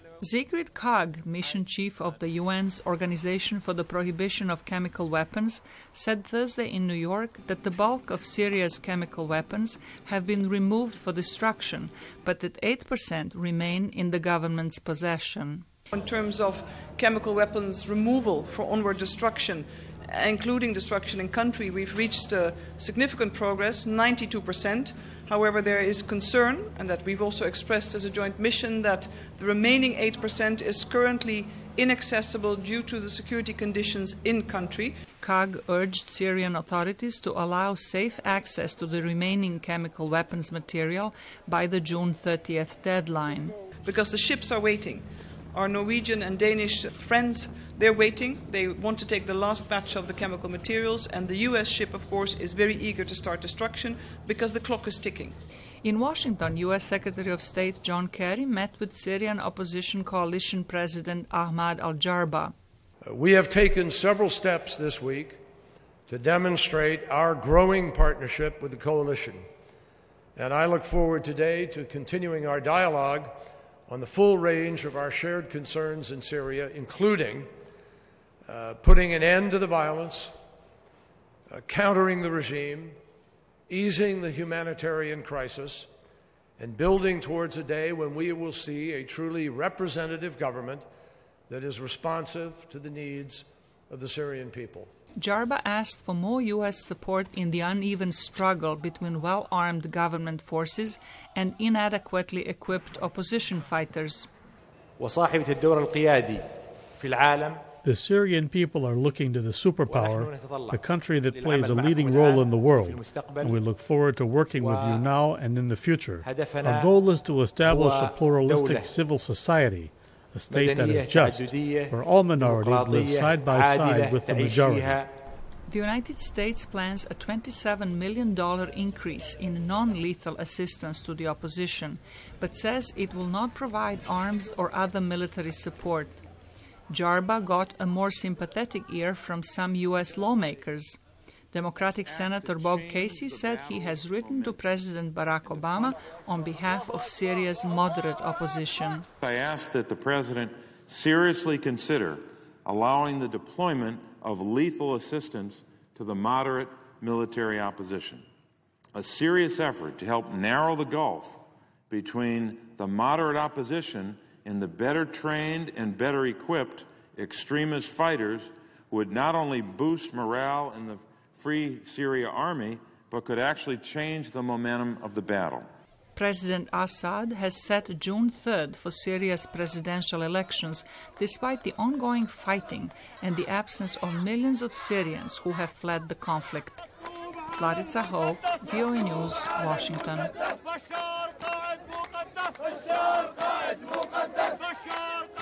Sigrid Kaag, mission chief of the UN's Organization for the Prohibition of Chemical Weapons, said Thursday in New York that the bulk of Syria's chemical weapons have been removed for destruction, but that 8% remain in the government's possession. In terms of chemical weapons removal for onward destruction, including destruction in country, we've reached significant progress, 92%. However, there is concern, and that we've also expressed as a joint mission, that the remaining 8% is currently inaccessible due to the security conditions in country. Kaag urged Syrian authorities to allow safe access to the remaining chemical weapons material by the June 30th deadline. Because the ships are waiting. Our Norwegian and Danish friends, they're waiting. They want to take the last batch of the chemical materials, and the U.S. ship, of course, is very eager to start destruction because the clock is ticking. In Washington, U.S. Secretary of State John Kerry met with Syrian opposition coalition President Ahmad al-Jarba. We have taken several steps this week to demonstrate our growing partnership with the coalition, and I look forward today to continuing our dialogue on the full range of our shared concerns in Syria, including putting an end to the violence, countering the regime, easing the humanitarian crisis, and building towards a day when we will see a truly representative government that is responsive to the needs of the Syrian people. Jarba asked for more U.S. support in the uneven struggle between well-armed government forces and inadequately equipped opposition fighters. The Syrian people are looking to the superpower, the country that plays a leading role in the world, and we look forward to working with you now and in the future. Our goal is to establish a pluralistic civil society, a state that is just, where all minorities live side by side with the majority. The United States plans a $27 million increase in non-lethal assistance to the opposition, but says it will not provide arms or other military support. Jarba got a more sympathetic ear from some U.S. lawmakers. Democratic Senator Bob Casey said he has written to President Barack Obama on behalf of Syria's moderate opposition. I ask that the President seriously consider allowing the deployment of lethal assistance to the moderate military opposition, a serious effort to help narrow the gulf between the moderate opposition and the better trained and better equipped extremist fighters would not only boost morale in the Free Syria Army, but could actually change the momentum of the battle. President Assad has set June 3rd for Syria's presidential elections, despite the ongoing fighting and the absence of millions of Syrians who have fled the conflict. Larica Hope, VOA News, Washington.